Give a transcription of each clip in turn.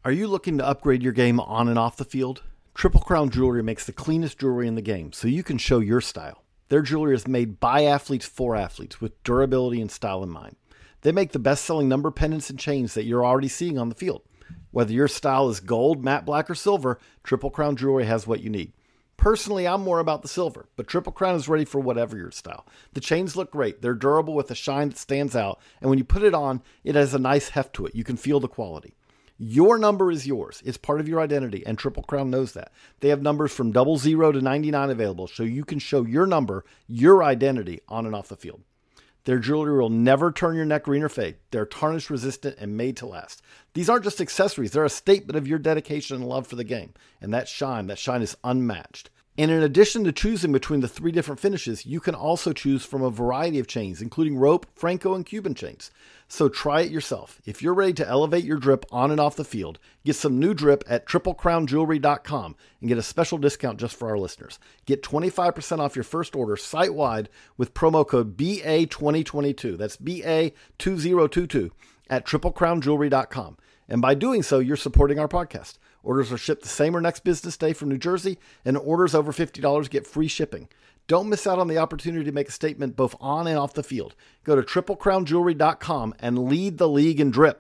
Are you looking to upgrade your game on and off the field? Triple Crown Jewelry makes the cleanest jewelry in the game, so you can show your style. Their jewelry is made by athletes for athletes with durability and style in mind. They make the best-selling number pendants and chains that you're already seeing on the field. Whether your style is gold, matte black, or silver, Triple Crown Jewelry has what you need. Personally, I'm more about the silver, but Triple Crown is ready for whatever your style. The chains look great. They're durable with a shine that stands out, and when you put it on, it has a nice heft to it. You can feel the quality. Your number is yours. It's part of your identity, and Triple Crown knows that. They have numbers from 00 to 99 available, so you can show your number, your identity, on and off the field. Their jewelry will never turn your neck green or fade. They're tarnish resistant and made to last. These aren't just accessories. They're a statement of your dedication and love for the game. And that shine is unmatched. And in addition to choosing between the 3 different finishes, you can also choose from a variety of chains, including rope, Franco, and Cuban chains. So try it yourself. If you're ready to elevate your drip on and off the field, get some new drip at triplecrownjewelry.com and get a special discount just for our listeners. Get 25% off your first order site-wide with promo code BA2022. That's BA2022 at triplecrownjewelry.com. And by doing so, you're supporting our podcast. Orders are shipped the same or next business day from New Jersey, and orders over $50 get free shipping. Don't miss out on the opportunity to make a statement both on and off the field. Go to triplecrownjewelry.com and lead the league in drip.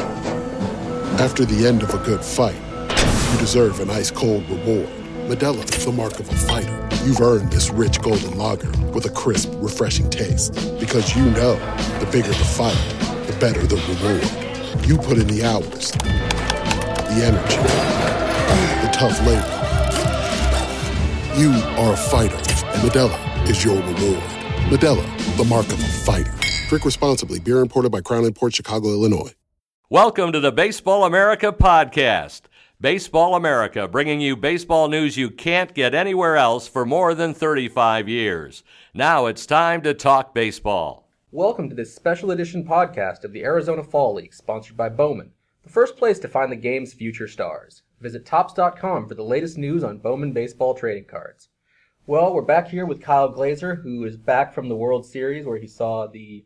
After the end of a good fight, you deserve an ice-cold reward. Modelo is the mark of a fighter. You've earned this rich golden lager with a crisp, refreshing taste. Because you know, the bigger the fight, the better the reward. You put in the hours, the energy, the tough labor. You are a fighter, and Modelo is your reward. Modelo, the mark of a fighter. Drink responsibly. Beer imported by Crown Imports, Chicago, Illinois. Welcome to the Baseball America podcast. Baseball America, bringing you baseball news you can't get anywhere else for more than 35 years. Now it's time to talk baseball. Welcome to this special edition podcast of the Arizona Fall League, sponsored by Bowman, the first place to find the game's future stars. Visit Topps.com for the latest news on Bowman baseball trading cards. Well, we're back here with Kyle Glaser, who is back from the World Series, where he saw the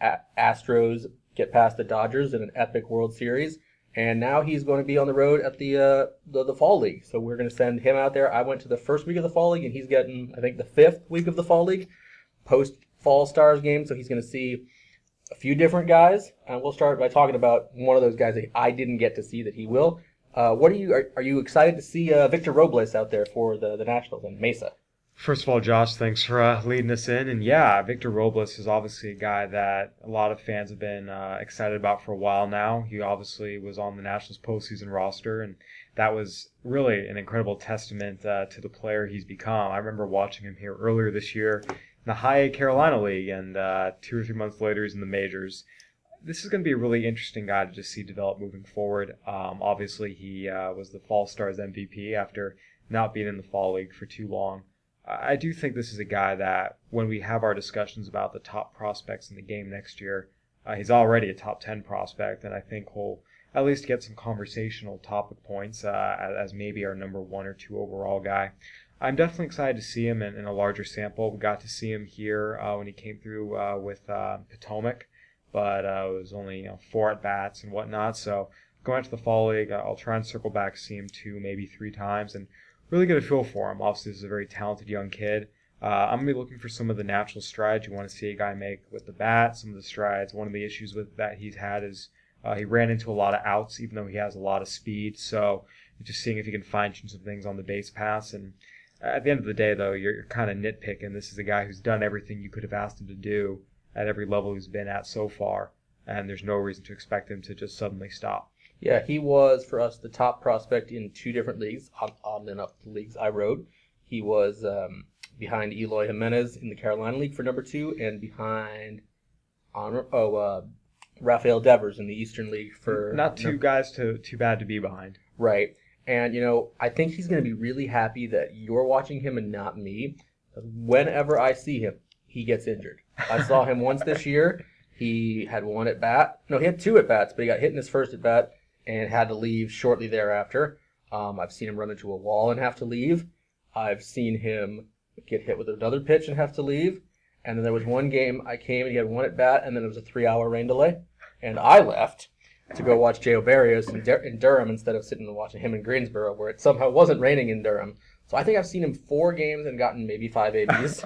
Astros get past the Dodgers in an epic World Series, and now he's going to be on the road at the Fall League. So we're going to send him out there. I went to the first week of the Fall League, and he's getting, I think, the 5th week of the Fall League, post-Fall Stars game, so he's going to see a few different guys, and we'll start by talking about one of those guys that I didn't get to see that he will. Are you excited to see Victor Robles out there for the Nationals in Mesa? First of all, Josh, thanks for leading us in. And yeah, Victor Robles is obviously a guy that a lot of fans have been excited about for a while now. He obviously was on the Nationals postseason roster, and that was really an incredible testament to the player he's become. I remember watching him here earlier this year in the High A Carolina League, and 2 or 3 months later he's in the majors. This is going to be a really interesting guy to just see develop moving forward. Obviously, he was the Fall Stars MVP after not being in the Fall League for too long. I do think this is a guy that, when we have our discussions about the top prospects in the game next year, he's already a top 10 prospect, and I think he'll at least get some conversational topic points as maybe our number 1 or 2 overall guy. I'm definitely excited to see him in a larger sample. We got to see him here when he came through with Potomac, but it was only 4 at-bats and whatnot. So going to the Fall League, I'll try and circle back, see him 2, maybe 3 times, and really get a feel for him. Obviously, this is a very talented young kid. I'm going to be looking for some of the natural strides you want to see a guy make with the bat, some of the strides. One of the issues with that he's had is he ran into a lot of outs, even though he has a lot of speed. So just seeing if he can fine-tune some things on the base pass. And at the end of the day, though, you're kind of nitpicking. This is a guy who's done everything you could have asked him to do at every level he's been at so far, and there's no reason to expect him to just suddenly stop. Yeah, he was, for us, the top prospect in 2 different leagues, oddly enough, the leagues I wrote. He was behind Eloy Jimenez in the Carolina League for number 2, and behind Rafael Devers in the Eastern League for... Not two guys too bad to be behind. Right. And, I think he's going to be really happy that you're watching him and not me. Whenever I see him, he gets injured. I saw him once this year. He had 1 at-bat. No, he had 2 at-bats, but he got hit in his first at-bat and had to leave shortly thereafter. I've seen him run into a wall and have to leave. I've seen him get hit with another pitch and have to leave. And then there was one game I came and he had 1 at-bat, and then it was a 3-hour rain delay. And I left. to go watch Joe Barrios in Durham instead of sitting and watching him in Greensboro, where it somehow wasn't raining in Durham. So I think I've seen him 4 games and gotten maybe 5 ABs.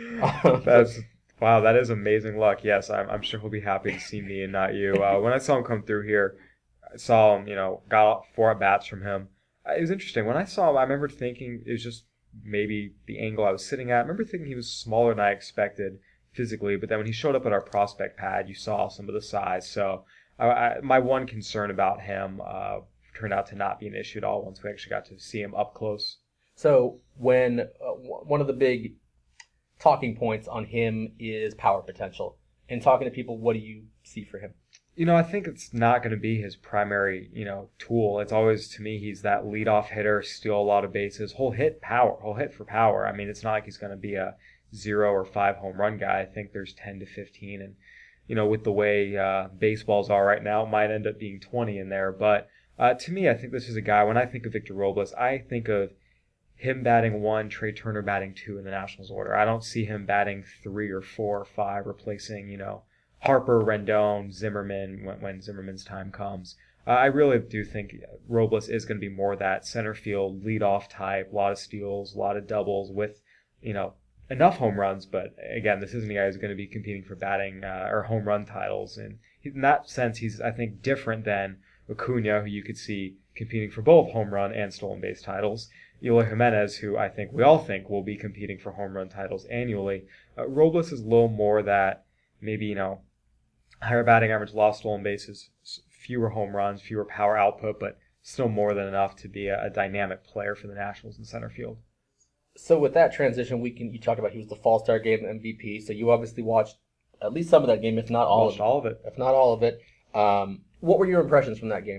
Wow, that is amazing luck. Yes, I'm sure he'll be happy to see me and not you. When I saw him come through here, I saw him, got 4 at-bats from him. It was interesting. When I saw him, I remember thinking it was just maybe the angle I was sitting at. I remember thinking he was smaller than I expected physically, but then when he showed up at our prospect pad, you saw some of the size. So my one concern about him turned out to not be an issue at all once we actually got to see him up close. So when one of the big talking points on him is power potential. And talking to people, what do you see for him? I think it's not going to be his primary, tool. It's always, to me, he's that leadoff hitter, steal a lot of bases. He'll hit for power. I mean, it's not like he's going to be a 0 or 5 home run guy. I think there's 10 to 15. And, with the way baseballs are right now, it might end up being 20 in there. But to me, I think this is a guy, when I think of Victor Robles, I think of him batting 1, Trey Turner batting 2 in the Nationals order. I don't see him batting 3 or 4 or 5, replacing, Harper, Rendon, Zimmerman when Zimmerman's time comes. I really do think Robles is going to be more that center field leadoff type, a lot of steals, a lot of doubles with, enough home runs. But again, this isn't a guy who's going to be competing for batting or home run titles. And in that sense, he's, I think, different than Acuna, who you could see competing for both home run and stolen base titles. Eloy Jimenez, who I think we all think will be competing for home run titles annually. Robles is a little more that maybe, higher batting average, lost stolen bases, fewer home runs, fewer power output, but still more than enough to be a dynamic player for the Nationals in center field. So with that transition, you talked about he was the Fall-Star Game MVP, so you obviously watched at least some of that game, if not all of it. All of it. If not all of it. What were your impressions from that game?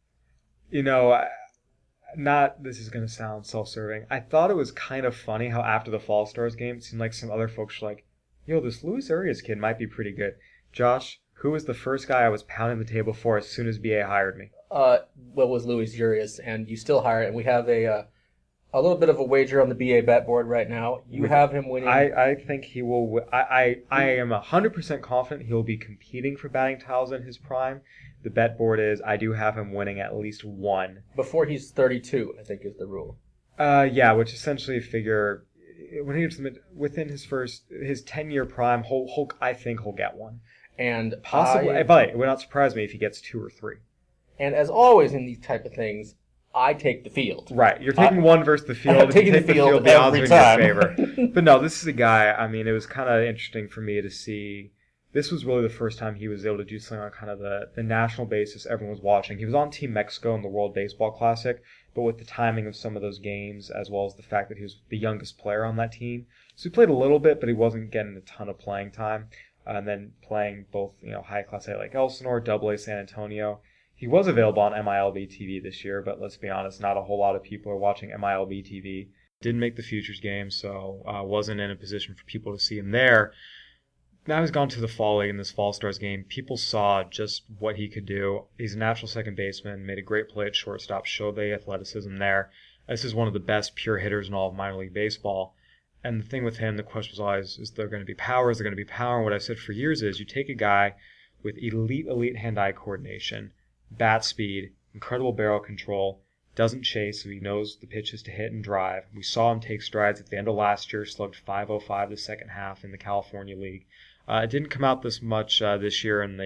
This is going to sound self-serving. I thought it was kind of funny how after the Fall Stars game, it seemed like some other folks were like, this Luis Urias kid might be pretty good. Josh, who was the first guy I was pounding the table for as soon as BA hired me? Was Luis Urias, and you still hire it. And we have a little bit of a wager on the BA bet board right now. You have him winning. I think he will. I am 100% confident he will be competing for batting titles in his prime. The bet board is I do have him winning at least 1. Before he's 32, I think is the rule. Yeah, which essentially figure when he gets within his 10-year prime, I think he'll get 1. And possibly, but it would not surprise me if he gets 2 or 3. And as always in these type of things, I take the field. Right, you're taking 1 versus the field. I'm taking the field the odds are every time. in your favor. But no, this is a guy. I mean, it was kind of interesting for me to see. This was really the first time he was able to do something on kind of the national basis everyone was watching. He was on Team Mexico in the World Baseball Classic, but with the timing of some of those games, as well as the fact that he was the youngest player on that team. So he played a little bit, but he wasn't getting a ton of playing time. And then playing both, high class A like Elsinore, AA San Antonio. He was available on MILB TV this year, but let's be honest, not a whole lot of people are watching MILB TV. Didn't make the Futures game, so wasn't in a position for people to see him there. Now he's gone to the Fall League in this Fall Stars game. People saw just what he could do. He's a natural second baseman, made a great play at shortstop, showed the athleticism there. This is one of the best pure hitters in all of minor league baseball. And the thing with him, the question was always, is there going to be power? Is there going to be power? And what I said for years is you take a guy with elite hand-eye coordination, bat speed, incredible barrel control, doesn't chase, so he knows the pitches to hit and drive. We saw him take strides at the end of last year, slugged .505 the second half in the California League. It didn't come out this much this year in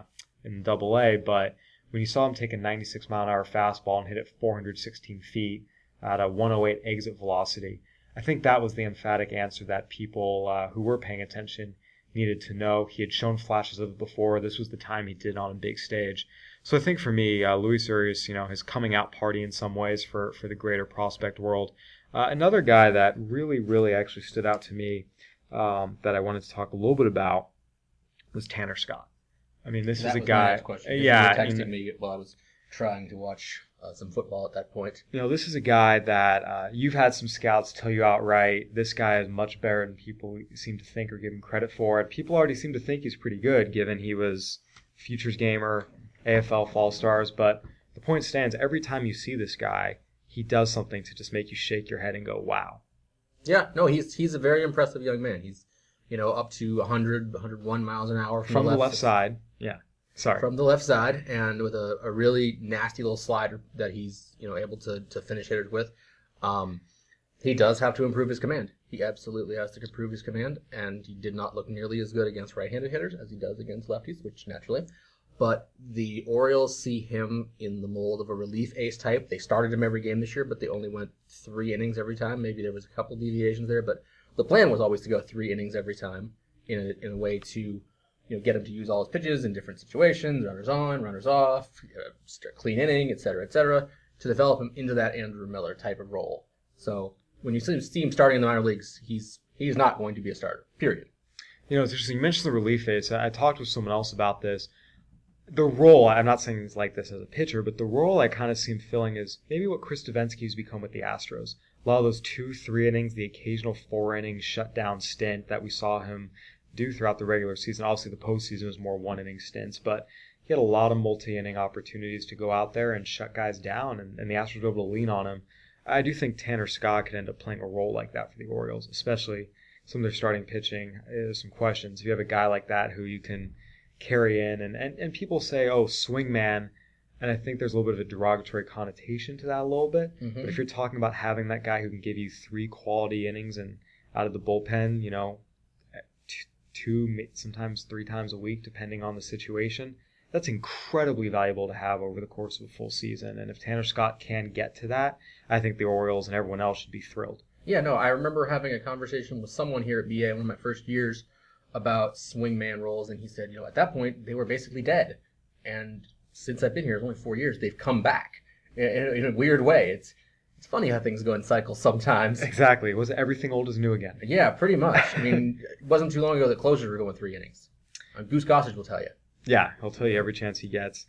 AA, but when you saw him take a 96-mile-an-hour fastball and hit it 416 feet at a 108 exit velocity, I think that was the emphatic answer that people who were paying attention needed to know. He had shown flashes of it before. This was the time he did it on a big stage. So I think for me, Luis Urias, his coming out party in some ways for the greater prospect world. Another guy that really, really actually stood out to me that I wanted to talk a little bit about was Tanner Scott. I mean, this is a guy. Yeah, you texted me while I was trying to watch some football at that point. This is a guy that you've had some scouts tell you outright, this guy is much better than people seem to think or give him credit for. And people already seem to think he's pretty good, given he was Futures Gamer, AFL Fall Stars. But the point stands, every time you see this guy, he does something to just make you shake your head and go, wow. Yeah, no, he's a very impressive young man. He's, up to 100, 101 miles an hour from the left side. Yeah. Sorry. From the left side, and with a really nasty little slider that he's able to finish hitters with. He does have to improve his command. He absolutely has to improve his command, and he did not look nearly as good against right-handed hitters as he does against lefties, which naturally. But the Orioles see him in the mold of a relief ace type. They started him every game this year, but they only went 3 innings every time. Maybe there was a couple deviations there, but the plan was always to go 3 innings every time in a way to get him to use all his pitches in different situations, runners on, runners off, clean inning, et cetera, to develop him into that Andrew Miller type of role. So when you see him starting in the minor leagues, he's not going to be a starter, period. It's interesting. You mentioned the relief ace. I talked with someone else about this. The role, I'm not saying he's like this as a pitcher, but the role I kind of see him filling is maybe what Chris Davinsky's become with the Astros. A lot of those 2-3 innings, the occasional 4 innings shutdown stint that we saw him do throughout the regular season. Obviously, the postseason was more 1-inning stints, but he had a lot of multi-inning opportunities to go out there and shut guys down, and the Astros were able to lean on him. I do think Tanner Scott could end up playing a role like that for the Orioles, especially some of their starting pitching. There's some questions. If you have a guy like that who you can carry in, and people say, oh, swingman, and I think there's a little bit of a derogatory connotation to that a little bit. Mm-hmm. But if you're talking about having that guy who can give you 3 quality innings and out of the bullpen, 2, sometimes 3 times a week, depending on the situation, that's incredibly valuable to have over the course of a full season. And if Tanner Scott can get to that, I think the Orioles and everyone else should be thrilled. Yeah, no, I remember having a conversation with someone here at BA one of my first years about swingman roles, and he said, at that point, they were basically dead. And since I've been here, it's only 4 years, they've come back in a weird way. It's funny how things go in cycles sometimes. Exactly. Was everything old is new again? Yeah, pretty much. I mean, it wasn't too long ago that closers were going 3 innings. Goose Gossage will tell you. Yeah, he'll tell you every chance he gets.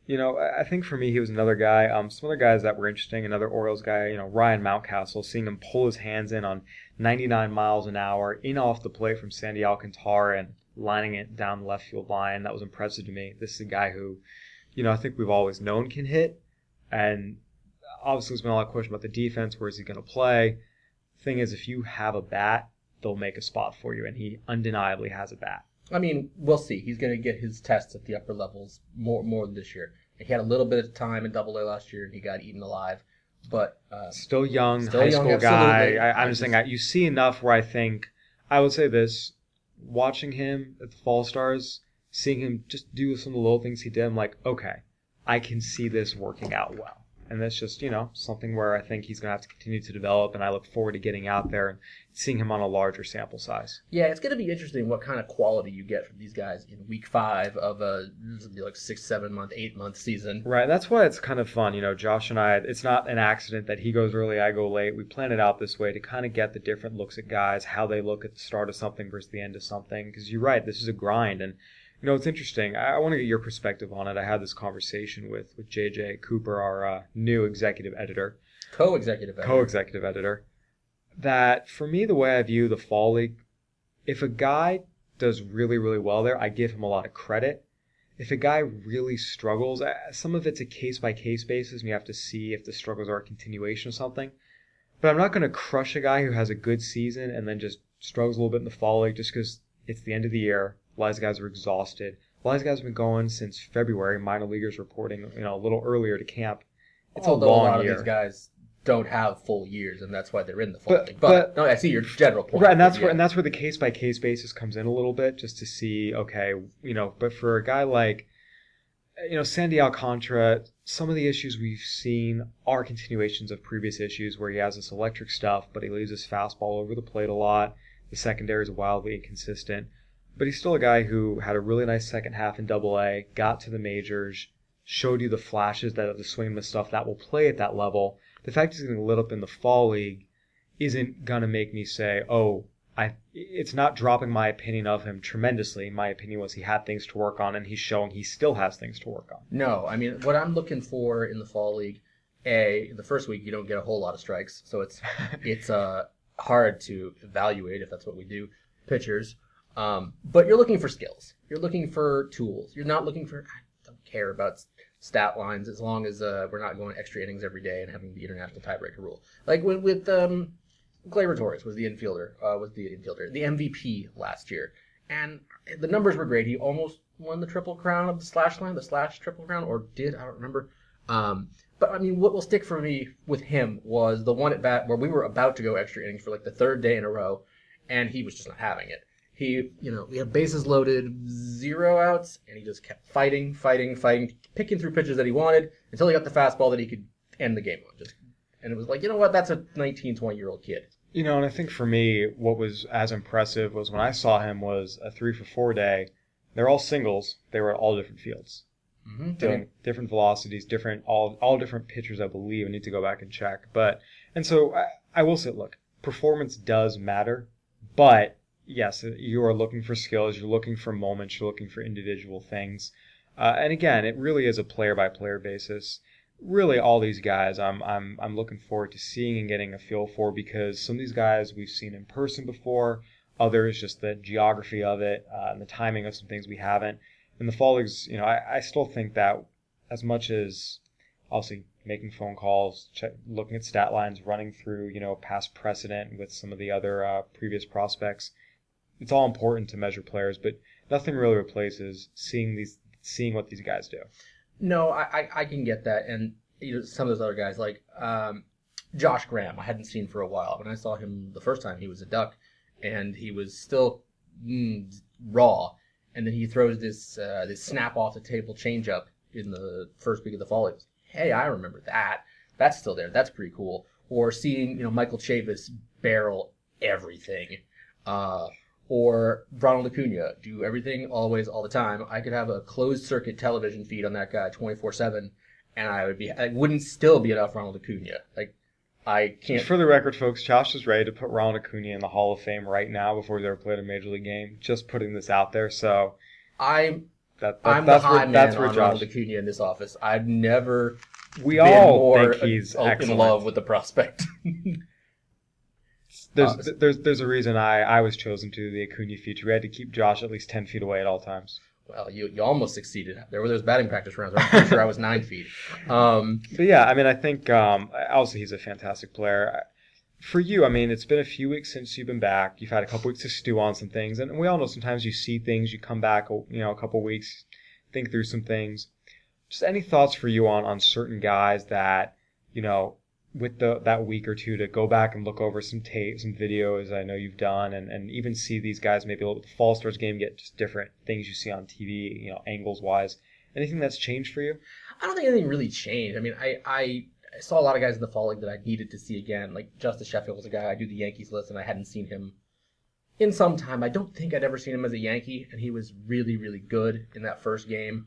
I think for me, he was another guy. Some other guys that were interesting. Another Orioles guy, Ryan Mountcastle, seeing him pull his hands in on 99 miles an hour in off the plate from Sandy Alcantara and lining it down the left field line. That was impressive to me. This is a guy who, I think we've always known can hit. And obviously there's been a lot of question about the defense. Where is he going to play? Thing is, if you have a bat, they'll make a spot for you. And he undeniably has a bat. I mean, we'll see. He's going to get his tests at the upper levels more this year. He had a little bit of time in Double-A last year, and he got eaten alive. But still young, high school guy. I'm just saying, you see enough where I think, I would say this, watching him at the Fall Stars, seeing him just do some of the little things he did, I'm like, okay, I can see this working out well. And that's just, something where I think he's going to have to continue to develop, and I look forward to getting out there and seeing him on a larger sample size. Yeah, it's going to be interesting what kind of quality you get from these guys in week 5 of a 6, 7 month, 8 month season. Right, that's why it's kind of fun. Josh and I, it's not an accident that he goes early, I go late. We plan it out this way to kind of get the different looks at guys, how they look at the start of something versus the end of something. Because you're right, this is a grind, and it's interesting. I want to get your perspective on it. I had this conversation with JJ Cooper, our new executive editor. Co-executive editor. That, for me, the way I view the Fall League, if a guy does really, really well there, I give him a lot of credit. If a guy really struggles, some of it's a case-by-case basis, and you have to see if the struggles are a continuation of something. But I'm not going to crush a guy who has a good season and then just struggles a little bit in the Fall League just because it's the end of the year. A lot of guys are exhausted. A lot of guys have been going since February. Minor leaguers reporting, a little earlier to camp. It's a long year. A lot of these guys don't have full years, and that's why they're in the Fall League. But no, I see your general point. Right, and that's where the case by case basis comes in a little bit, just to see, okay, But for a guy like, Sandy Alcantara, some of the issues we've seen are continuations of previous issues where he has this electric stuff, but he leaves his fastball over the plate a lot. The secondary is wildly inconsistent. But he's still a guy who had a really nice second half in Double-A, got to the majors, showed you the flashes that of the swing and the stuff that will play at that level. The fact he's getting lit up in the Fall League isn't going to make me say, it's not dropping my opinion of him tremendously. My opinion was he had things to work on, and he's showing he still has things to work on. No, I mean, what I'm looking for in the Fall League, in the first week you don't get a whole lot of strikes, so it's hard to evaluate, if that's what we do, pitchers. But you're looking for skills. You're looking for tools. You're not looking for, I don't care about stat lines as long as we're not going extra innings every day and having the international tiebreaker rule. Like with Gleyber Torres was the infielder, the MVP last year. And the numbers were great. He almost won the Triple Crown of the Slash line, the Slash Triple Crown, or did, I don't remember. But I mean, what will stick for me with him was the one at bat where we were about to go extra innings for like the third day in a row, and he was just not having it. We had bases loaded, 0 outs, and he just kept fighting, picking through pitches that he wanted until he got the fastball that he could end the game on. And it was like, you know what, that's a 19, 20-year-old kid. You know, and I think for me, what was as impressive was when I saw him was a 3-for-4 day. They're all singles. They were at all different fields. Mm-hmm. Doing different velocities, all different pitchers, I believe. I need to go back and check. And so I will say, look, performance does matter, but yes, you are looking for skills, you're looking for moments, you're looking for individual things. And again, it really is a player-by-player basis. Really, all these guys I'm looking forward to seeing and getting a feel for, because some of these guys we've seen in person before, others just the geography of it, and the timing of some things we haven't. In the fall leagues, you know, I still think that as much as obviously making phone calls, looking at stat lines, running through, you know, past precedent with some of the other previous prospects, it's all important to measure players, but nothing really replaces seeing what these guys do. No, I can get that, and you know, some of those other guys like Josh Graham, I hadn't seen for a while. When I saw him the first time, he was a Duck, and he was still raw. And then he throws this snap off the table changeup in the first week of the fall. It was, hey, I remember that. That's still there. That's pretty cool. Or seeing, you know, Michael Chavis barrel everything. Or Ronald Acuna do everything always all the time. I could have a closed circuit television feed on that guy 24/7, and I wouldn't still be enough Ronald Acuna. Like, I can't. For the record, folks, Josh is ready to put Ronald Acuna in the Hall of Fame right now before he's ever played a major league game. Just putting this out there. So I'm the that's high man that's where on Josh. Ronald Acuna in this office. I've never We been all more think he's in excellent. love with the prospect. There's a reason I was chosen to the Acuna feature. We had to keep Josh at least 10 feet away at all times. Well, you almost succeeded. There were those batting practice rounds. I'm pretty sure I was 9 feet. But yeah, I mean, I think obviously he's a fantastic player. For you, I mean, it's been a few weeks since you've been back. You've had a couple weeks to stew on some things, and we all know sometimes you see things, you come back, you know, a couple weeks, think through some things. Just any thoughts for you on certain guys that, you know, with that week or two to go back and look over some tape, some videos I know you've done, and even see these guys maybe a little bit the Fall Stars game, get just different things you see on TV, you know, angles wise. Anything that's changed for you? I don't think anything really changed. I mean, I saw a lot of guys in the fall league that I needed to see again. Like Justice Sheffield was a guy I do the Yankees list, and I hadn't seen him in some time. I don't think I'd ever seen him as a Yankee, and he was really, really good in that first game.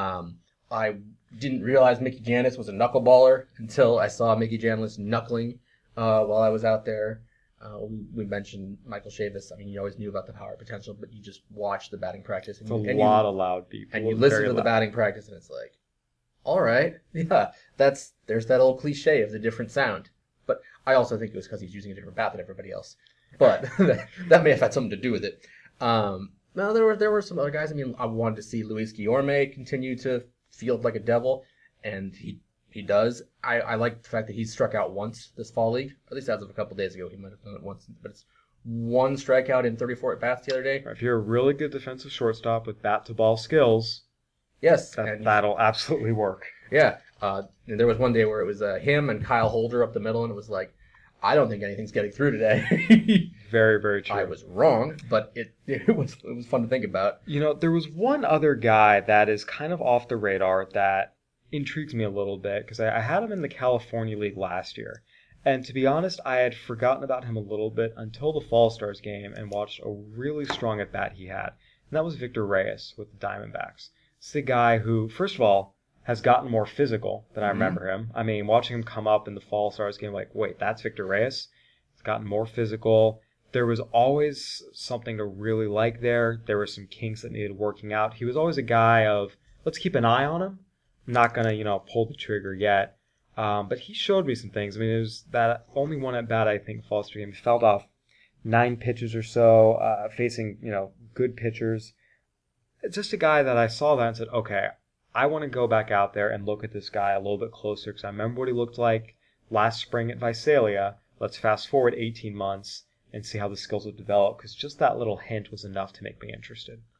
I didn't realize Mickey Jannis was a knuckleballer until I saw Mickey Jannis knuckling while I was out there. We mentioned Michael Chavis. I mean, you always knew about the power potential, but you just watch the batting practice. It's a lot of loud people. And you listen to the batting practice, and it's like, all right, yeah, there's that old cliche of the different sound. But I also think it was because he's using a different bat than everybody else. But that may have had something to do with it. No, there were some other guys. I mean, I wanted to see Luis Guillorme continue to field like a devil, and he does. I like the fact that he's struck out once this fall league, at least as of a couple days ago. He might have done it once, but it's one strikeout in 34 at bats the other day. If you're a really good defensive shortstop with bat to ball skills, yes, that'll absolutely work. Yeah, and there was one day where it was him and Kyle Holder up the middle, and it was like, I don't think anything's getting through today. Very, very true. I was wrong, but it was fun to think about. You know, there was one other guy that is kind of off the radar that intrigues me a little bit, because I had him in the California League last year. And to be honest, I had forgotten about him a little bit until the Fall Stars game and watched a really strong at-bat he had. And that was Victor Reyes with the Diamondbacks. It's the guy who, first of all, has gotten more physical than I remember him. I mean, watching him come up in the Fall Stars game, like, wait, that's Victor Reyes? He's gotten more physical. There was always something to really like there. There were some kinks that needed working out. He was always a guy of, let's keep an eye on him. I'm not going to, pull the trigger yet. But he showed me some things. I mean, it was that only one at bat, I think, Fall Stars game. He felt off 9 pitches or so, facing, good pitchers. It's just a guy that I saw that and said, okay, I want to go back out there and look at this guy a little bit closer, because I remember what he looked like last spring at Visalia. Let's fast forward 18 months and see how the skills have developed, because just that little hint was enough to make me interested.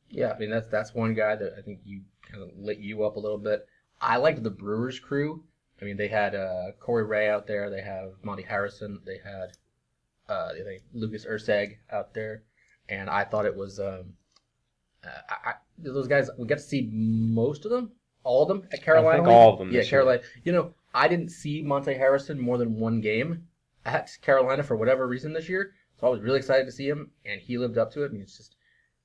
Yeah, I mean that's one guy that I think you kind of lit you up a little bit. I liked the Brewers crew. I mean, they had Corey Ray out there. They have Monty Harrison. They had Lucas Urseg out there, and I thought it was those guys. We got to see most of them, all of them at Carolina. I think all of them. Yeah, Carolina. You know, I didn't see Monty Harrison more than one game at Carolina for whatever reason this year, so I was really excited to see him, and he lived up to it. I mean, it's just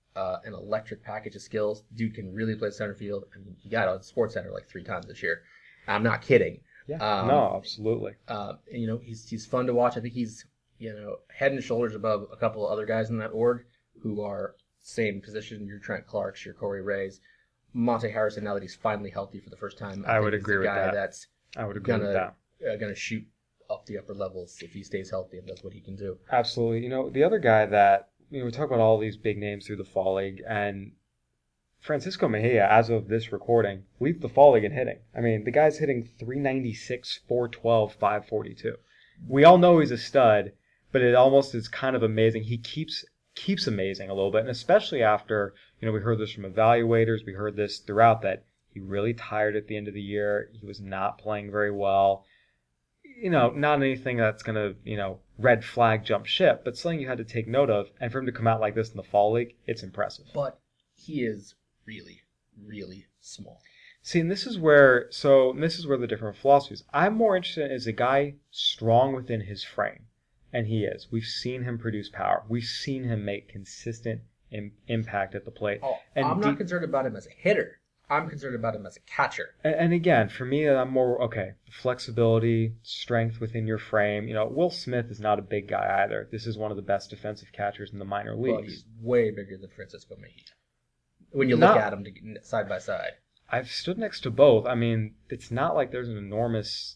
an electric package of skills. Dude can really play center field. I mean, he got out of Sports Center like 3 times this year. I'm not kidding. Yeah, no, absolutely. And, you know, he's fun to watch. I think he's, you know, head and shoulders above a couple of other guys in that org who are same position. Your Trent Clarks, your Corey Rays, Monte Harrison. Now that he's finally healthy for the first time, I would agree with that. That's I would agree with that. Gonna shoot up the upper levels if he stays healthy and does what he can do. Absolutely. You know, the other guy that, you know, we talk about all these big names through the fall league, and Francisco Mejia, as of this recording, leads the fall league in hitting. I mean, the guy's hitting 396, 412, 542. We all know he's a stud, but it almost is kind of amazing. He keeps amazing a little bit, and especially after, you know, we heard this from evaluators, we heard this throughout, that he really tired at the end of the year. He was not playing very well. You know, not anything that's going to, you know, red flag jump ship, but something you had to take note of. And for him to come out like this in the fall league, it's impressive. But he is really, really small. See, and this is where the different philosophies. I'm more interested in, is a guy strong within his frame? And he is. We've seen him produce power. We've seen him make consistent impact at the plate. Oh, and I'm not concerned about him as a hitter. I'm concerned about him as a catcher. And again, for me, I'm more, okay, flexibility, strength within your frame. You know, Will Smith is not a big guy either. This is one of the best defensive catchers in the minor leagues. Well, he's way bigger than Francisco Mejia when you look at him side by side. I've stood next to both. I mean, it's not like there's an enormous...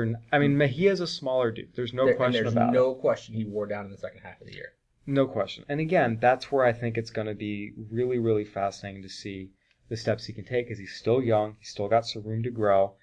Mejia's a smaller dude. There's no question about it. There's no question he wore down in the second half of the year. No question. And again, that's where I think it's going to be really, really fascinating to see the steps he can take, because he's still young. He's still got some room to grow.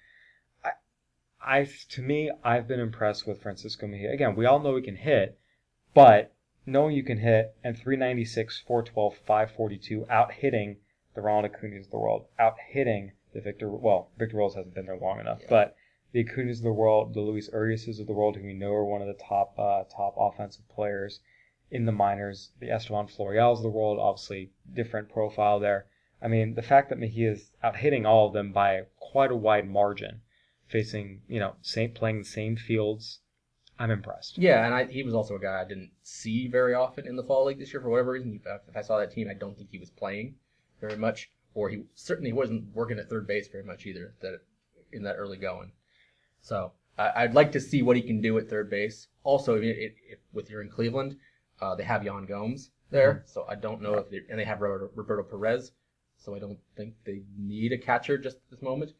To me, I've been impressed with Francisco Mejia. Again, we all know he can hit, but knowing you can hit, and 396, 412, 542, out-hitting the Ronald Acuñas of the world, out-hitting the Victor Robles hasn't been there long enough, but the Acuñas of the world, the Luis Uriases of the world, who we know are one of the top offensive players in the minors, the Esteban Florials of the world, obviously different profile there. I mean, the fact that Mejia is out-hitting all of them by quite a wide margin, facing, you know, playing the same fields, I'm impressed. Yeah, and he was also a guy I didn't see very often in the fall league this year for whatever reason. If I saw that team, I don't think he was playing very much, or he certainly wasn't working at third base very much either in that early going. So I'd like to see what he can do at third base. Also, if you're in Cleveland, they have Yan Gomes there, so I don't know and they have Roberto Perez, so I don't think they need a catcher just at this moment.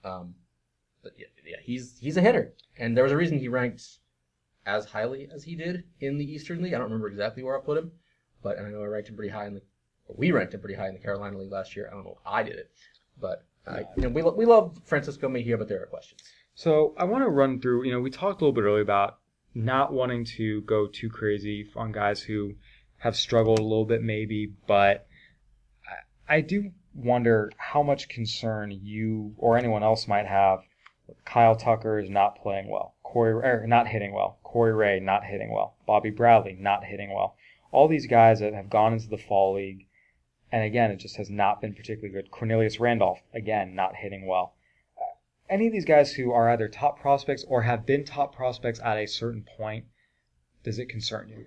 But yeah, he's a hitter, and there was a reason he ranked as highly as he did in the Eastern League. I don't remember exactly where I put him, but I know we ranked him pretty high in the Carolina League last year. I don't know if I did it, but we love Francisco Mejia, but there are questions. So I want to run through, you know, we talked a little bit earlier about not wanting to go too crazy on guys who have struggled a little bit maybe, but I do wonder how much concern you or anyone else might have. Kyle Tucker is not playing well. Not hitting well. Corey Ray not hitting well. Bobby Bradley not hitting well. All these guys that have gone into the fall league, and again, it just has not been particularly good. Cornelius Randolph, again, not hitting well. Any of these guys who are either top prospects or have been top prospects at a certain point, does it concern you?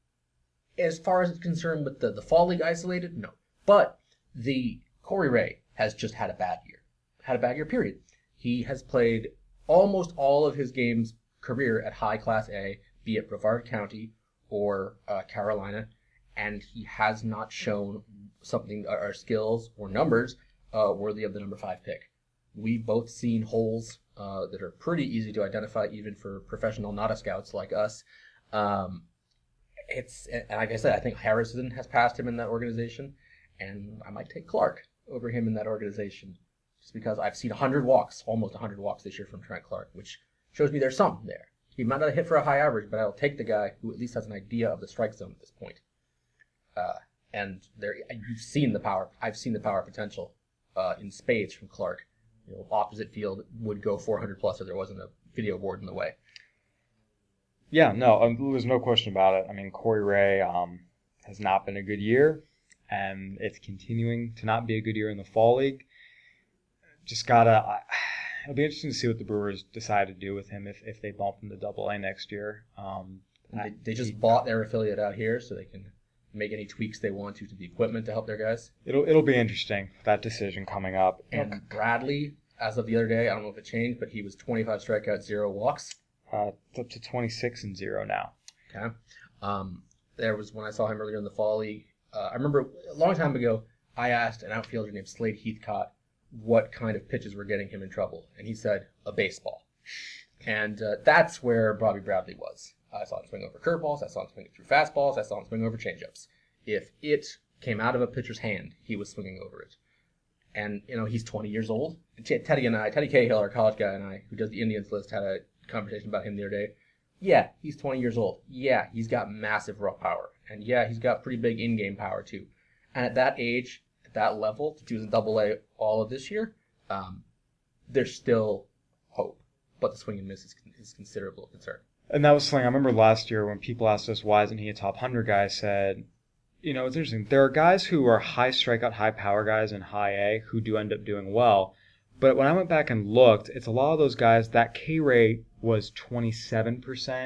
As far as it's concerned with the fall league isolated, no. But the Corey Ray has just had a bad year. Had a bad year, period. He has played almost all of his games career at high class A, be it Brevard County or Carolina, and he has not shown something or skills or numbers worthy of the number 5 pick. We've both seen holes that are pretty easy to identify, even for professional not-a-scouts like us. And like I said, I think Harrison has passed him in that organization, and I might take Clark over him in that organization, just because I've seen almost 100 walks this year from Trent Clark, which shows me there's something there. He might not hit for a high average, but I'll take the guy who at least has an idea of the strike zone at this point. And you've seen the power. I've seen the power potential in spades from Clark. Opposite field would go 400 plus if there wasn't a video board in the way. Yeah, no, there's no question about it. I mean, Corey Ray has not been a good year, and it's continuing to not be a good year in the Fall League. It'll be interesting to see what the Brewers decide to do with him if they bump him to Double-A next year. They just bought their affiliate out here, so they can make any tweaks they want to the equipment to help their guys. It'll be interesting, that decision coming up. And Bradley, as of the other day, I don't know if it changed, but he was 25 strikeouts, 0 walks. It's up to 26-0 now. Okay. There was when I saw him earlier in the Fall League. I remember a long time ago, I asked an outfielder named Slade Heathcott what kind of pitches were getting him in trouble, and he said a baseball. And that's where Bobby Bradley was. I saw him swing over curveballs. I saw him swing through fastballs. I saw him swing over changeups. If it came out of a pitcher's hand, he was swinging over it. And, he's 20 years old. Teddy Cahill, our college guy, and I, who does the Indians list, had a conversation about him the other day. Yeah, he's 20 years old. Yeah, he's got massive raw power. And yeah, he's got pretty big in-game power, too. And at that age, at that level, to choose a Double-A all of this year, there's still hope. But the swing and miss is considerable concern. And that was something I remember last year when people asked us, why isn't he a top 100 guy? I said, it's interesting. There are guys who are high strikeout, high power guys in high A who do end up doing well. But when I went back and looked, it's a lot of those guys, that K rate was 27%,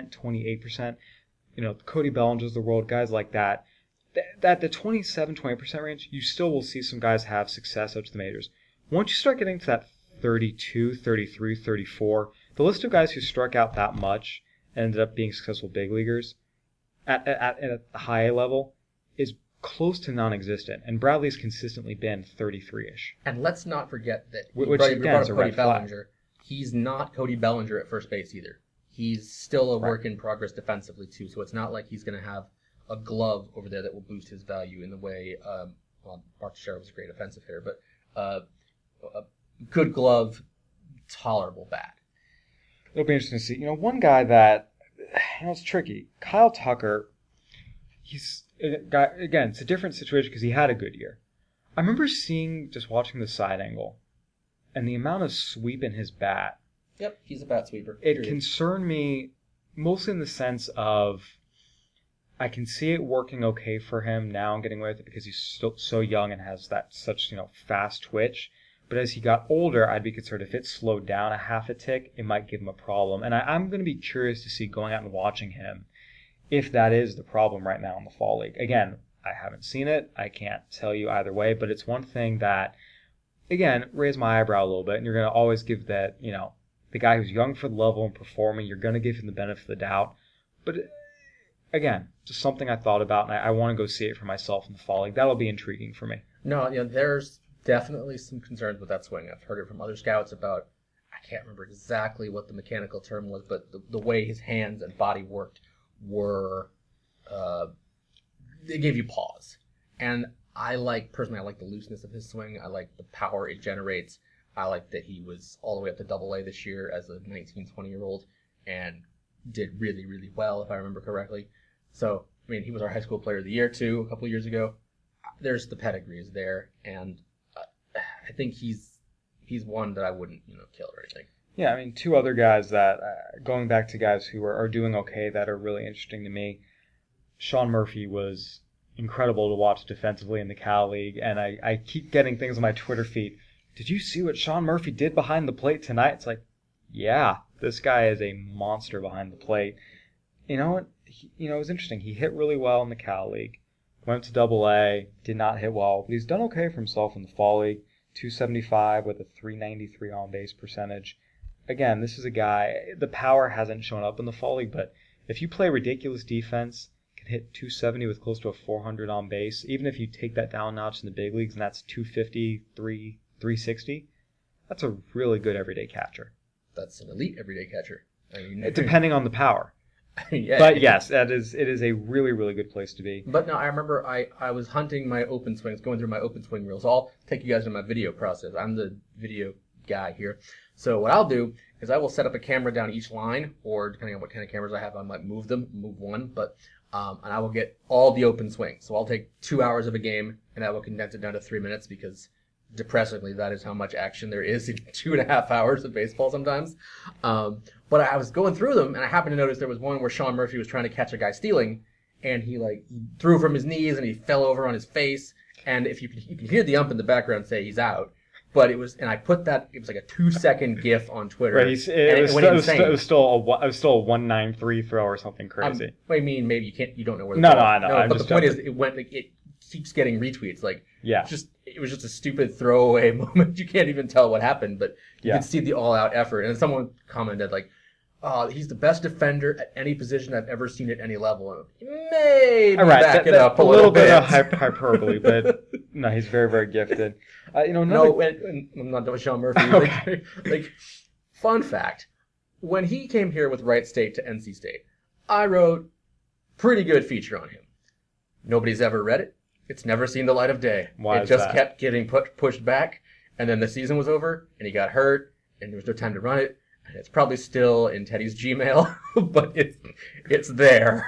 28%. Cody Bellinger's of the world, guys like that. That the 27, 20% range, you still will see some guys have success up to the majors. Once you start getting to that 32, 33, 34, the list of guys who struck out that much and ended up being successful big leaguers at the high A level is close to non-existent. And Bradley's consistently been 33-ish. And let's not forget that Which again is a Cody red flag. Bellinger. He's not Cody Bellinger at first base either. He's still a work in progress defensively too. So it's not like he's going to have a glove over there that will boost his value in the way. Mark Teixeira was a great offensive hitter, but a good glove, tolerable bat. It'll be interesting to see. One guy that it's tricky. Kyle Tucker. He's a guy, again, it's a different situation because he had a good year. I remember just watching the side angle and the amount of sweep in his bat. Yep, he's a bat sweeper. It concerned me mostly in the sense of I can see it working okay for him now and getting away with it because he's still so young and has such fast twitch. But as he got older, I'd be concerned if it slowed down a half a tick, it might give him a problem. And I'm going to be curious to see going out and watching him if that is the problem right now in the Fall League. Again, I haven't seen it. I can't tell you either way, but it's one thing that, again, raise my eyebrow a little bit, and you're going to always give that, the guy who's young for the level and performing, you're going to give him the benefit of the doubt. But, again, just something I thought about, and I want to go see it for myself in the Fall League. That'll be intriguing for me. No, there's definitely some concerns with that swing. I've heard it from other scouts about, I can't remember exactly what the mechanical term was, but the way his hands and body worked were, they gave you pause. And personally, I like the looseness of his swing. I like the power it generates. I like that he was all the way up to Double-A this year as a 19, 20-year-old and did really, really well, if I remember correctly. So, he was our high school player of the year, too, a couple of years ago. There's the pedigree is there, and I think he's one that I wouldn't, kill or anything. Yeah, two other guys that, going back to guys who are doing okay that are really interesting to me, Sean Murphy was incredible to watch defensively in the Cal League, and I keep getting things on my Twitter feed. Did you see what Sean Murphy did behind the plate tonight? It's like, yeah, this guy is a monster behind the plate. You know what? It was interesting. He hit really well in the Cal League, went to Double-A, did not hit well, but he's done okay for himself in the Fall League. 275 with a 393 on-base percentage. Again, this is a guy, the power hasn't shown up in the Fall League, but if you play ridiculous defense, can hit 270 with close to a 400 on base, even if you take that down notch in the big leagues, and that's 250, 360, that's a really good everyday catcher. That's an elite everyday catcher. Depending on the power. Yeah. But yes, it is a really, really good place to be. But no, I remember I was hunting my open swings, going through my open swing reels. I'll take you guys to my video process. I'm the video guy here. So what I'll do is I will set up a camera down each line, or depending on what kind of cameras I have, I might move one. But and I will get all the open swings. So I'll take 2 hours of a game, and I will condense it down to 3 minutes because, depressingly, that is how much action there is in 2.5 hours of baseball sometimes. But I was going through them, and I happened to notice there was one where Sean Murphy was trying to catch a guy stealing, and he threw from his knees, and he fell over on his face. And if you can hear the ump in the background say he's out. But it was, and I put that, it was like a 2-second GIF on Twitter. Right, it was still a 193 throw or something crazy. I mean, maybe you don't know where. I know. But the point is, it keeps getting retweets. Yeah, it was just a stupid throwaway moment. You can't even tell what happened, but you can see the all-out effort. And someone commented "Oh, he's the best defender at any position I've ever seen at any level." Maybe back it up a little bit. Of hyperbole, but no, he's very, very gifted. I'm not done with Sean Murphy. Okay. Fun fact: when he came here with Wright State to NC State, I wrote pretty good feature on him. Nobody's ever read it. It's never seen the light of day. Why it just kept getting pushed back, and then the season was over, and he got hurt, and there was no time to run it. And it's probably still in Teddy's Gmail, but it's there.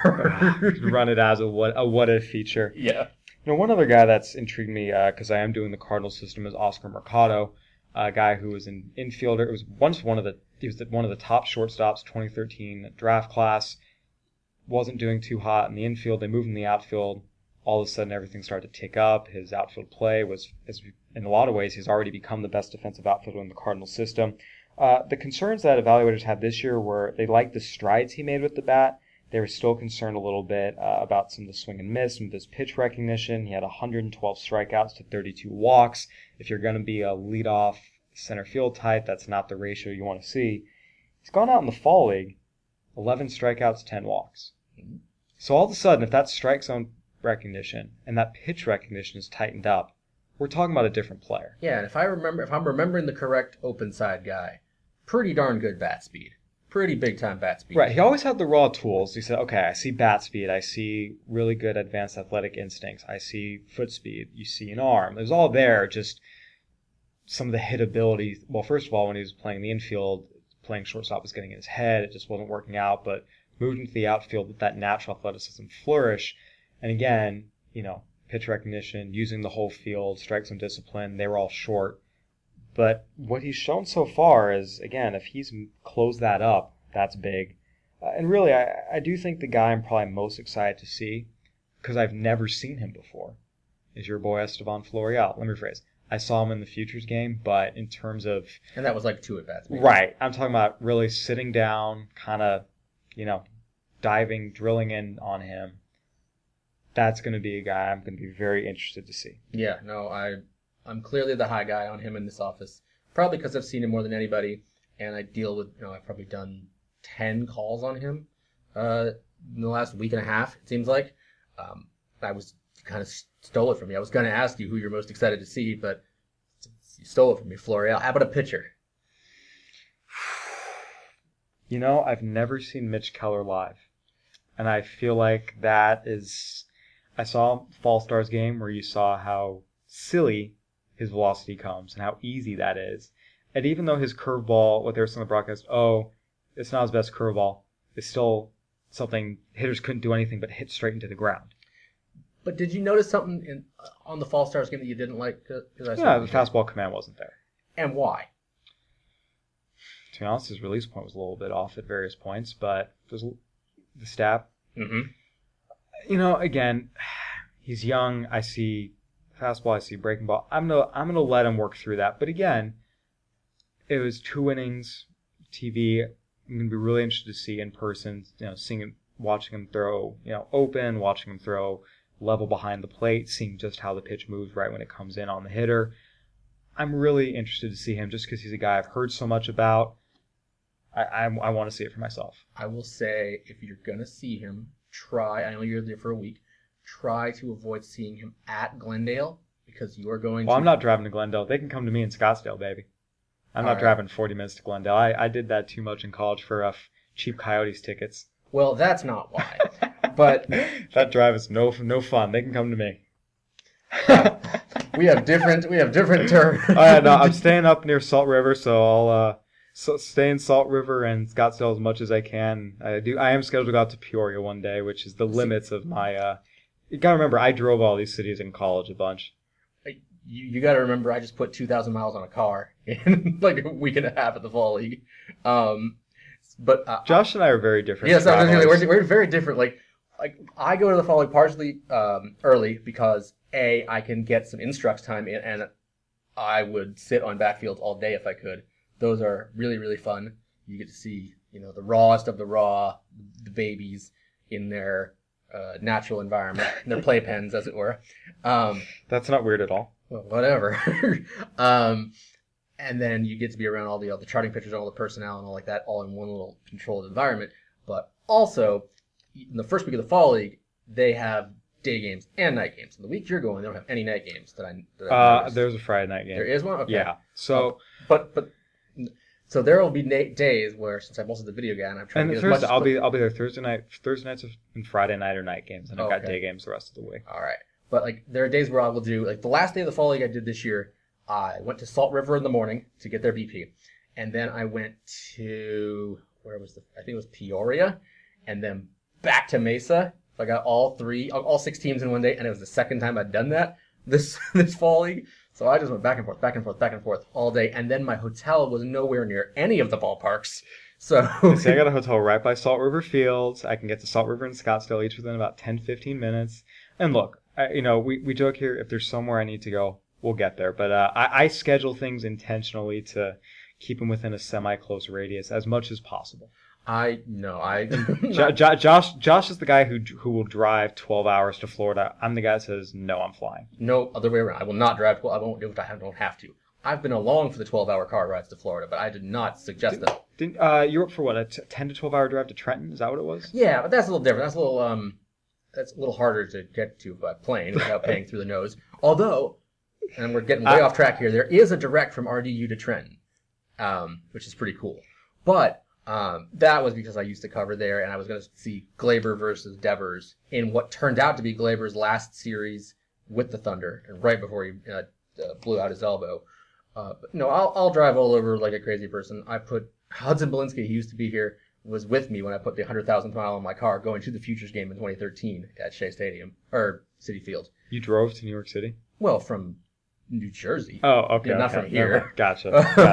Run it as a what if feature. Yeah. One other guy that's intrigued me, because I am doing the Cardinals system, is Oscar Mercado, a guy who was an infielder. He was one of the top shortstops 2013 draft class. Wasn't doing too hot in the infield. They moved in the outfield. All of a sudden, everything started to tick up. His outfield play was, in a lot of ways, he's already become the best defensive outfielder in the Cardinals system. The concerns that evaluators had this year were they liked the strides he made with the bat. They were still concerned a little bit about some of the swing and miss, some of his pitch recognition. He had 112 strikeouts to 32 walks. If you're going to be a leadoff center field type, that's not the ratio you want to see. He's gone out in the fall league, 11 strikeouts, 10 walks. So all of a sudden, if that strike zone recognition and that pitch recognition is tightened up, we're talking about a different player. Yeah, and if I'm remembering the correct open side guy, pretty darn good bat speed. Pretty big-time bat speed. Right. He always had the raw tools. He said, okay, I see bat speed. I see really good advanced athletic instincts. I see foot speed. You see an arm. It was all there, just some of the hitability. Well, first of all, when he was playing the infield, playing shortstop was getting in his head. It just wasn't working out, but moved into the outfield with that natural athleticism flourish. And again, pitch recognition, using the whole field, strike zone discipline, they were all short. But what he's shown so far is, again, if he's closed that up, that's big. And really, I do think the guy I'm probably most excited to see, because I've never seen him before, is your boy Estevan Florial. Let me rephrase. I saw him in the Futures game, but in terms of... And that was like 2 at-bats. Right. I'm talking about really sitting down, kind of, diving, drilling in on him. That's going to be a guy I'm going to be very interested to see. Yeah, no, I'm clearly the high guy on him in this office, probably because I've seen him more than anybody, and I deal with, I've probably done 10 calls on him in the last week and a half, it seems like. You kind of stole it from me. I was going to ask you who you're most excited to see, but you stole it from me, Florial. How about a pitcher? I've never seen Mitch Keller live, and I feel like that is... I saw Fall Stars game where you saw how silly his velocity comes and how easy that is. And even though his curveball, what they were saying on the broadcast, it's not his best curveball, it's still something hitters couldn't do anything but hit straight into the ground. But did you notice something on the Fall Stars game that you didn't like? The fastball command wasn't there. And why? To be honest, his release point was a little bit off at various points, but there's the stab. Mm-hmm. Again, he's young. I see fastball. I see breaking ball. I'm gonna let him work through that. But again, it was 2 innings, TV. I'm gonna be really interested to see in person. Seeing him, watching him throw, open, watching him throw level behind the plate, seeing just how the pitch moves right when it comes in on the hitter. I'm really interested to see him just because he's a guy I've heard so much about. I want to see it for myself. I will say, if you're gonna see him, I know you're there for a week, try to avoid seeing him at Glendale, because you are going I'm not driving to Glendale. They can come to me in Scottsdale, baby. I'm not driving 40 minutes to Glendale. I did that too much in college for cheap Coyotes tickets. Well, that's not why. But that drive is no fun. They can come to me. We have different terms. No, I'm staying up near Salt River, so So stay in Salt River and Scottsdale as much as I can. I am scheduled to go out to Peoria one day, which is the limits of my. You gotta remember, I drove all these cities in college a bunch. You gotta remember, I just put 2,000 miles on a car in like a week and a half at the Fall League. But Josh and I are very different. Yes, we're very different. Like I go to the Fall League partially early because I can get some instructs time in, and I would sit on backfields all day if I could. Those are really, really fun. You get to see, the rawest of the raw, the babies in their natural environment, in their playpens, as it were. That's not weird at all. Well, whatever. And then you get to be around all the charting pitchers, all the personnel, and all like that, all in one little controlled environment. But also, in the first week of the Fall League, they have day games and night games. And the week you're going, they don't have any night games that I there's a Friday night game. There is one? Okay. Yeah. So, so there will be days where, since I'm also the video guy, and I'm trying to get Thursday, as much I'll be there Thursday nights and Friday night are night games, and I've got day games the rest of the week. All right. But there are days where I will do, the last day of the Fall League I did this year, I went to Salt River in the morning to get their BP. And then I went to, I think it was Peoria, and then back to Mesa. So I got all 6 teams in one day, and it was the second time I'd done that this Fall League. So I just went back and forth all day, and then my hotel was nowhere near any of the ballparks. So see, I got a hotel right by Salt River Fields. I can get to Salt River and Scottsdale each within about 10-15 minutes. And look, we joke here, if there's somewhere I need to go, we'll get there. But I schedule things intentionally to keep them within a semi-close radius as much as possible. I know. Josh is the guy who will drive 12 hours to Florida. I'm the guy that says, no, I'm flying. No, other way around. I will not drive 12. I won't do it if I don't have to. I've been along for the 12-hour car rides to Florida, but I did not suggest that. You were up for what, a 10 to 12-hour drive to Trenton? Is that what it was? Yeah, but that's a little different. That's a little harder to get to by plane without paying through the nose. Although, and we're getting way off track here, there is a direct from RDU to Trenton, which is pretty cool. But that was because I used to cover there, and I was going to see Glaber versus Devers in what turned out to be Glaber's last series with the Thunder, and right before he blew out his elbow. But no, I'll drive all over like a crazy person. I put Hudson Belinsky, he used to be here, was with me when I put the 100,000th mile on my car going to the Futures game in 2013 at Shea Stadium, or Citi Field. You drove to New York City? Well, from New Jersey. Oh, okay. Not from here. Gotcha.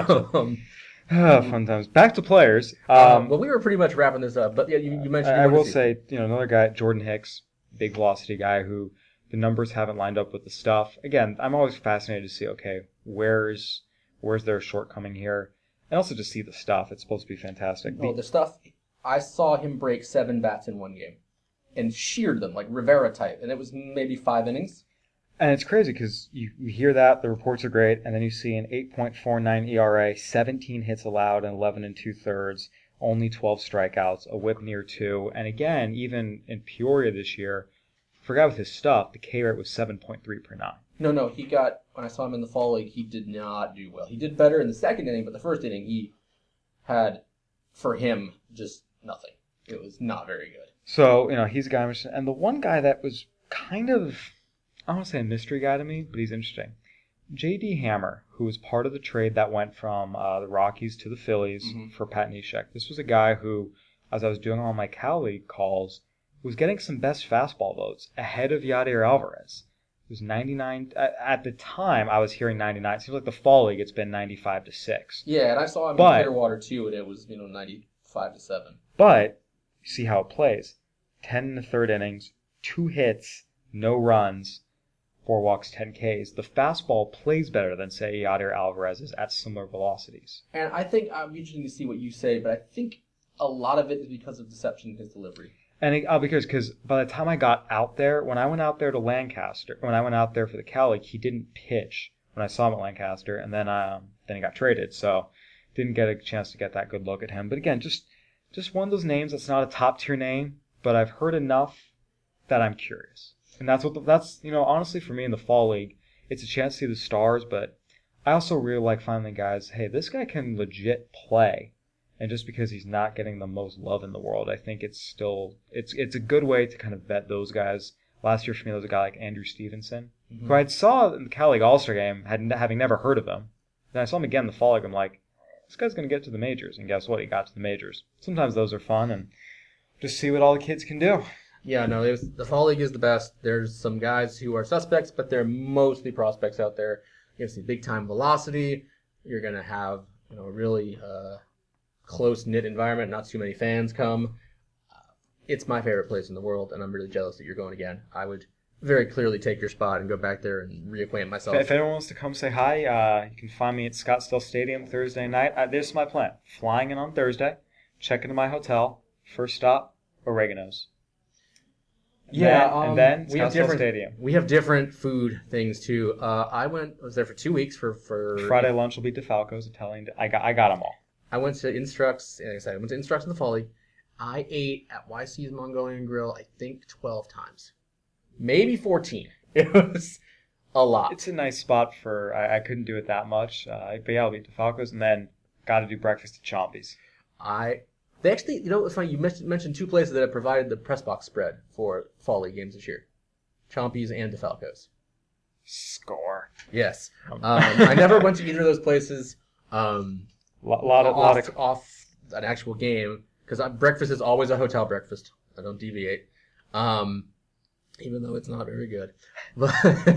Fun times. Back to players. Well, we were pretty much wrapping this up, but yeah, you mentioned. I will say, another guy, Jordan Hicks, big velocity guy who the numbers haven't lined up with the stuff. Again, I'm always fascinated to see, okay, where's their shortcoming here? And also to see the stuff. It's supposed to be fantastic. Oh, the stuff. I saw him break 7 bats in one game and sheared them like Rivera type, and it was maybe 5 innings. And it's crazy because you hear that, the reports are great, and then you see an 8.49 ERA, 17 hits allowed, and 11 2/3, only 12 strikeouts, a whip near 2. And again, even in Peoria this year, forgot with his stuff, the K rate was 7.3 per 9. No, he got, when I saw him in the Fall League, he did not do well. He did better in the second inning, but the first inning he had, for him, just nothing. It was not very good. So, he's a guy, and the one guy that was kind of, I don't want to say a mystery guy to me, but he's interesting. J.D. Hammer, who was part of the trade that went from the Rockies to the Phillies for Pat Neshek. This was a guy who, as I was doing all my Cal League calls, was getting some best fastball votes ahead of Yadier Alvarez. It was 99. At the time, I was hearing 99. It seems like the Fall League, it's been 95-6. Yeah, and I saw him in Clearwater too, and it was 95-7. But you see how it plays. 10 in the third innings, 2 hits, no runs, 4 walks, 10 Ks. The fastball plays better than, say, Yadier Alvarez's at similar velocities. And I think I'm interested to see what you say, but I think a lot of it is because of deception in his delivery. And because by the time I got out there, when I went out there to Lancaster, when I went out there for the Cal League, he didn't pitch when I saw him at Lancaster, and then he got traded, so didn't get a chance to get that good look at him. But again, just one of those names that's not a top tier name, but I've heard enough that I'm curious. And that's honestly for me in the Fall League, it's a chance to see the stars, but I also really like finding guys, hey, this guy can legit play. And just because he's not getting the most love in the world, I think it's a good way to kind of vet those guys. Last year for me, there was a guy like Andrew Stevenson, who I saw in the Cal League All-Star game, having never heard of him. Then I saw him again in the Fall League. I'm like, this guy's going to get to the majors. And guess what? He got to the majors. Sometimes those are fun, and just see what all the kids can do. Yeah, no, the Fall League is the best. There's some guys who are suspects, but they're mostly prospects out there. You're going to see big-time velocity. You're going to have a really close-knit environment, not too many fans come. It's my favorite place in the world, and I'm really jealous that you're going again. I would very clearly take your spot and go back there and reacquaint myself. If anyone wants to come say hi, you can find me at Scottsdale Stadium Thursday night. This is my plan. Flying in on Thursday, check into my hotel, first stop, Oregano's. And then Scottsdale Stadium. We have different food things too. I was there for 2 weeks for Friday lunch will be DeFalco's Italian. I got them all. I went to Instructs. Like I said, I went to Instructs in the Fall League. I ate at YC's Mongolian Grill, I think 12 times, maybe 14. It was a lot. It's a nice spot for. I couldn't do it that much, but yeah, I'll be at DeFalco's, and then got to do breakfast at Chompy's. They actually, it's funny, you mentioned two places that have provided the press box spread for Fall League games this year. Chompy's and DeFalco's. Score. Yes. I never went to either of those places off an actual game, because breakfast is always a hotel breakfast. I don't deviate. Even though it's not very good. But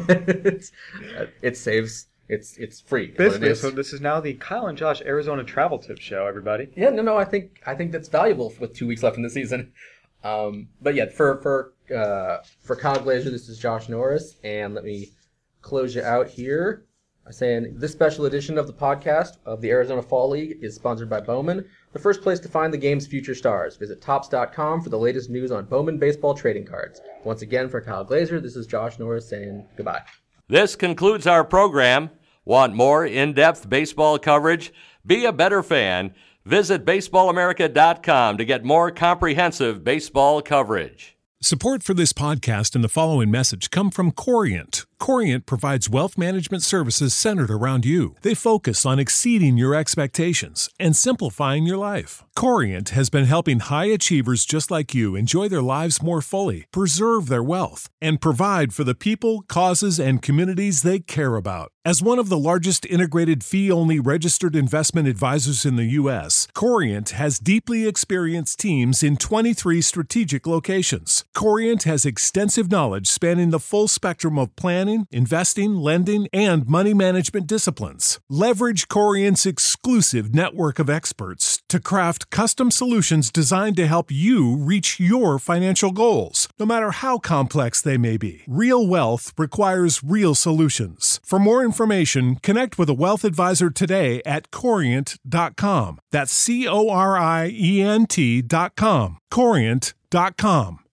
it saves... It's free. Basically, so this is now the Kyle and Josh Arizona Travel Tip Show, everybody. Yeah, no, I think that's valuable with 2 weeks left in the season. But yeah, for Kyle Glaser, this is Josh Norris, and let me close you out here by saying this special edition of the podcast of the Arizona Fall League is sponsored by Bowman, the first place to find the game's future stars. Visit Topps.com for the latest news on Bowman baseball trading cards. Once again, for Kyle Glaser, this is Josh Norris saying goodbye. This concludes our program. Want more in-depth baseball coverage? Be a better fan. Visit baseballamerica.com to get more comprehensive baseball coverage. Support for this podcast and the following message come from Corient. Corient provides wealth management services centered around you. They focus on exceeding your expectations and simplifying your life. Corient has been helping high achievers just like you enjoy their lives more fully, preserve their wealth, and provide for the people, causes, and communities they care about. As one of the largest integrated fee-only registered investment advisors in the U.S., Corient has deeply experienced teams in 23 strategic locations. Corient has extensive knowledge spanning the full spectrum of planning, investing, lending, and money management disciplines. Leverage Corient's exclusive network of experts to craft custom solutions designed to help you reach your financial goals, no matter how complex they may be. Real wealth requires real solutions. For more information, connect with a wealth advisor today at Corient.com. That's Corient.com. Corient.com.